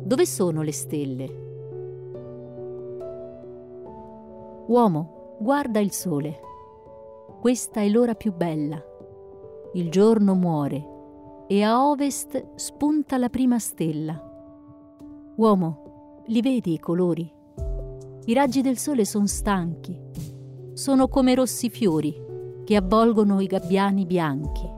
dove sono le stelle? Uomo, guarda il sole. Questa è l'ora più bella. Il giorno muore e a ovest spunta la prima stella. Uomo, li vedi i colori? I raggi del sole son stanchi. Sono come rossi fiori che avvolgono i gabbiani bianchi.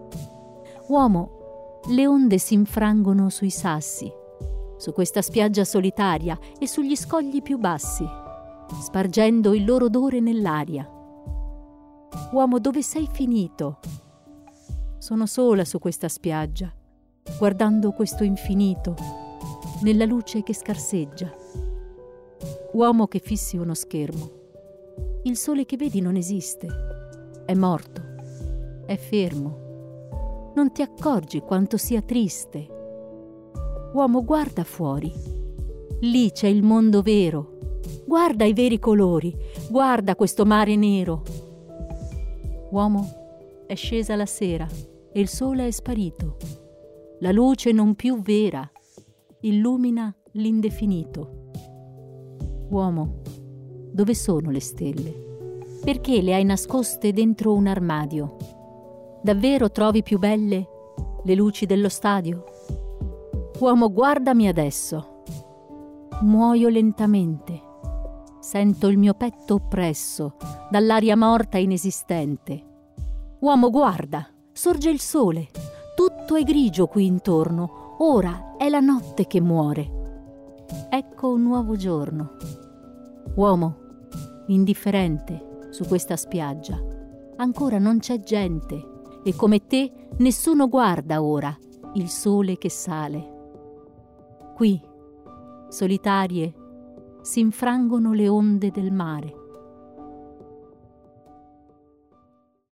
Uomo, le onde si infrangono sui sassi, su questa spiaggia solitaria e sugli scogli più bassi, spargendo il loro odore nell'aria. Uomo, dove sei finito? Sono sola su questa spiaggia, guardando questo infinito, nella luce che scarseggia. Uomo che fissi uno schermo. Il sole che vedi non esiste, è morto, è fermo. Non ti accorgi quanto sia triste. Uomo, guarda fuori. Lì c'è il mondo vero. Guarda i veri colori, guarda questo mare nero. Uomo, è scesa la sera e il sole è sparito. La luce non più vera illumina l'indefinito. Uomo, dove sono le stelle? Perché le hai nascoste dentro un armadio? Davvero trovi più belle le luci dello stadio? Uomo, guardami adesso. Muoio lentamente. Sento il mio petto oppresso dall'aria morta e inesistente. Uomo, guarda, sorge il sole. Tutto è grigio qui intorno. Ora è la notte che muore. Ecco un nuovo giorno. Uomo, indifferente su questa spiaggia, ancora non c'è gente e come te nessuno guarda ora il sole che sale. Qui, solitarie, si infrangono le onde del mare.